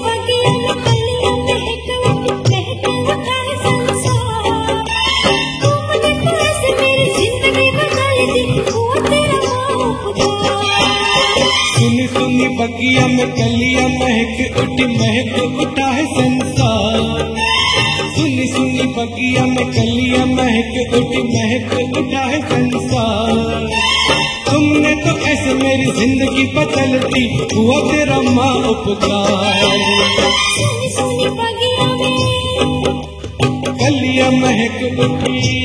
बगिया में कलियां महक उठा है संसार। तुमने तो ऐसे मेरी जिंदगी बदल दी, हुआ तेरा उपकार। सुनी सुनी बगिया में कलियां महक उठा है संसार। सुनी सुनी बगिया में कलियां महक उठा है संसार। तुमने तो ऐसे मेरी जिंदगी बदल दी, हुआ तेरा माँ उपकार। सुनी सुनी बगिया में कलियां महक उठी।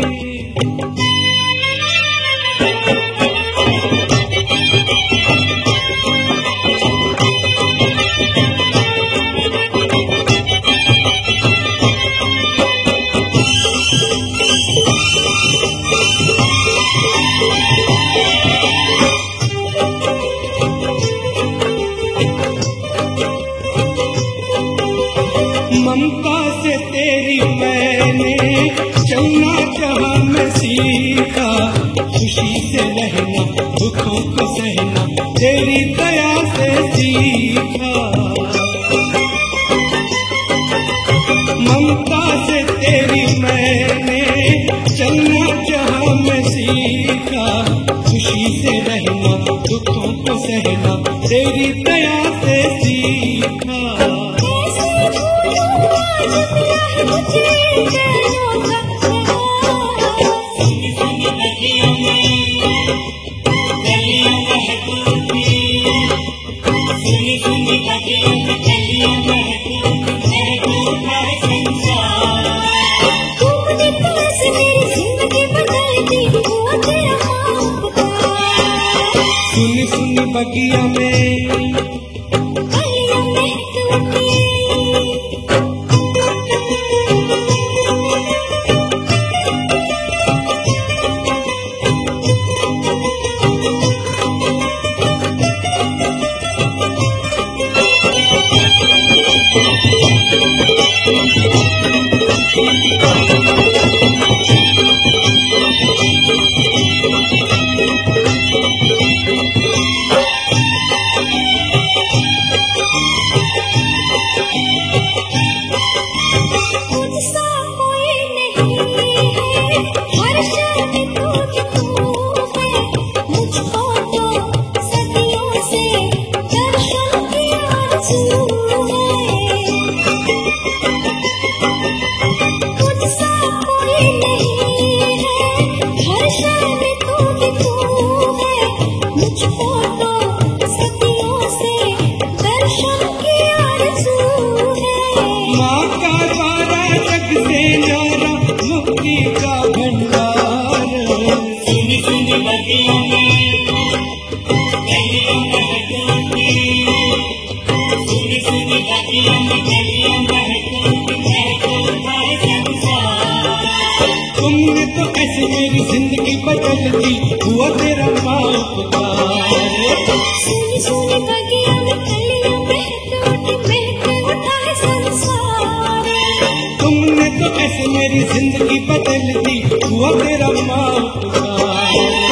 ममता से तेरी मैंने चलना जहाँ मैं सीखा। खुशी से रहना दुखों को सहना तेरी दया से सीखा। ममता से तेरी मैंने चलना जहाँ मैं सीखा। खुशी से रहना दुखों को सहना तेरी दया से सीखा। सुनी सुनी बगिया में कलियां महक उठी। तुमने तो ऐसे मेरी जिंदगी बदल दी, हुआ तेरा माँ उपकार। सुनी सुनी बगिया में कलियां महक उठा है संसार। तुमने तो ऐसे मेरी जिंदगी बदल दी, हुआ तेरा माँ उपकार।